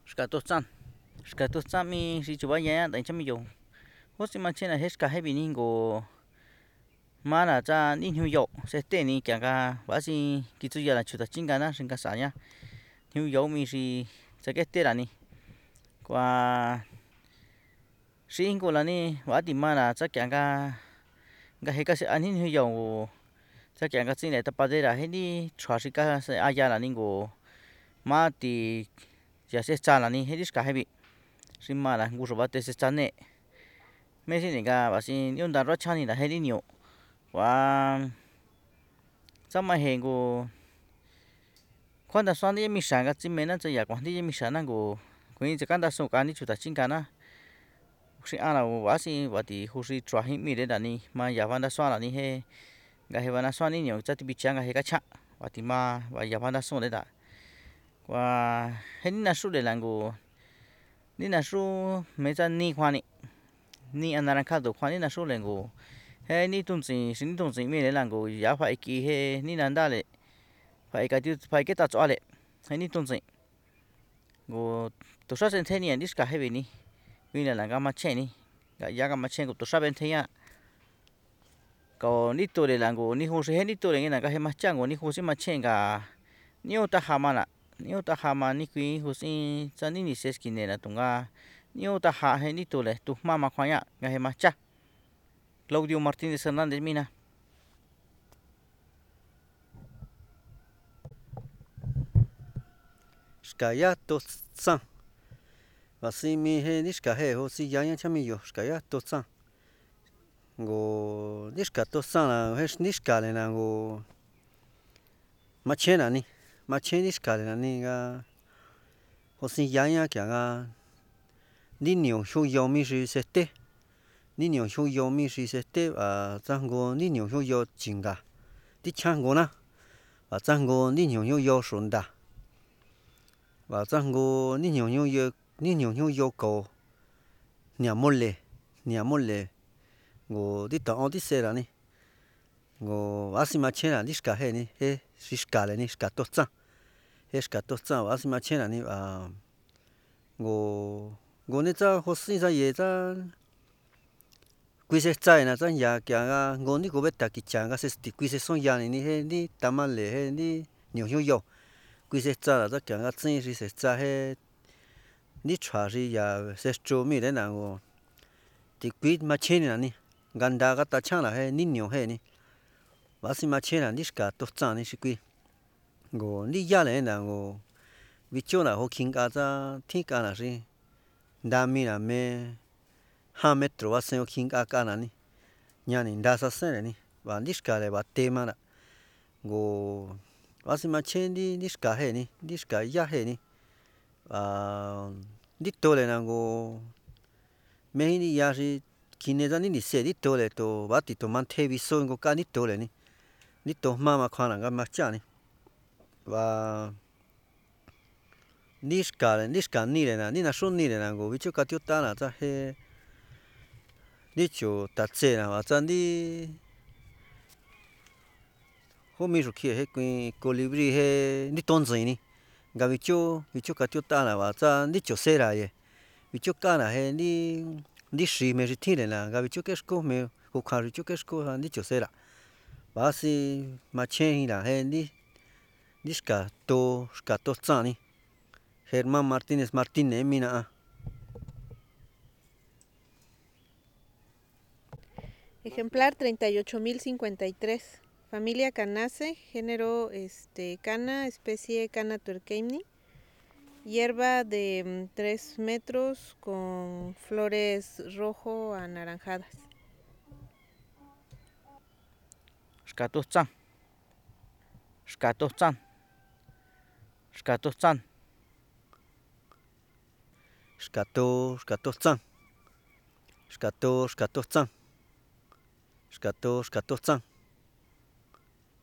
Xkato tsan mi xi chuba ya tại chami yo hosi ma chena heska hebi ni ngo mana cha ni nyu yo se te ni kya ga ba si kitsu ya la chuta chinga na shinga sa ya nyu yo mi xi tsake te ra ni kwa xi ngo la ni ba ti mana cha kya ga he ka se ani nyu yo cha kya ga tsin le tapadera he ni chua xi ka se aya la ni ngo ma ti ya se cha la ni he ni ska hebi xi ma la ngu xo ba te se cha ne me xi ni ga ba si niu nda ro cha ni la he ni nio wa cha ma he ngo kjuan da suan ni mi xa ga tsi me na cha ya kuan ni mi xa na ngo kuin cha kan da su ka ni chuta chinga na xi a la ba si ba ti ju xi chua ji mi re da ni ma ya ba da suan la ni he ga he ba na suan ni nio cha ti bi cha ga he ka cha ba ti ma ba ya ba da suan le da wa he ni na xu le la ngo ni na xu me cha ni kjuan ni anaranjado kjuan ni na xu le ngo he ni tun tsin xi ni tun tsin mi le la ngo ya fa ki he ni na nda le fa ke ta chua le he ni tun tsin ngo to xra sen the ni ni ska he bi ni hui la ga ma che ni ga ya ga ma che ngo to xra ben the ya ko ni to le la ngo ni ju xi he ni to le nge na ga he ma cha ngo ni ju xi ma che ga niu ta ja ma la niu ta ja ma ni kui ju si cha ni ni se skine la tunga niu ta ja he ni to le tu jma ma kjuan ya ga he ma cha Claudio Martinez Hernández mina ska ya to tsan và si mi he ni ska he ho si ya ya chami yo ska ya to tsan ngo ni ska to tsan la he ni ska le na ngo ma che na ni ma che ni ska le na ni ga ho si ya ya kya ga ni nio hu yo mi shi se te ni nio hu yo mi shi se te và zang ngo ni nio hu yo chinga ti chang ngo na và zang ngo ni nio hu yo shun da và zang ngo ni nio hu yo ko nya mole ngo ti to ti se la ni ngo va si ma che la ni ska he ni he si ska le ni ska to tsan he ska to tsan va si ma che la ni và ngo ni cha ho si sa ye cha kui se chai na chan ya kya ga ngo ni go be ta ki cha ga se ti kui se son ya ni he ni ta ma le he ni nio hu yo kui se cha la cha kya ga tsin si se cha he ni chua si ya se chu mi le na ngo ti kui ma che ni na ni ganda ga ta cha la he ni nio he ni va si ma che la ni ska to tsan ni si kui ngo ni ya le na ngo vi chu na ho king ga cha thi ka na si da mi na me 5 metro va se ho king ka na ni nya ni da sa se ni va ni ska le va te ma na ngo va si ma che ni ska he ni ska ya he ni ni to le na ngo me ni ya si kine za ni se ni to le to va ti to man the vi so ngo ka ni to le ni to ma ma kha na ga ma cha ni và ni ska ni le na ni na shu ni le na ngo vi chu ka tu ta na cha he ni chu ta che na va cha ni ho mi ru ki he kui colibri he ni ton zai ni ga vi chu ka tu ta na va cha ni chu se ra ye vi chu ka na he ni shi me ri thi le na ga vi chu ke sko me ho kha ri chu ke sko ha ni chu se ra va si ma che hi la he ni ska to tsan ni Germán Martínez Martínez mina Ejemplar 38.053. Familia Canace, género cana, especie Cana tuerqueini. Hierba de 3 metros con flores rojo anaranjadas. Xkato tsan Xkato tsan Xkato tsan Xkato tsan Xkato tsan Xkato tsan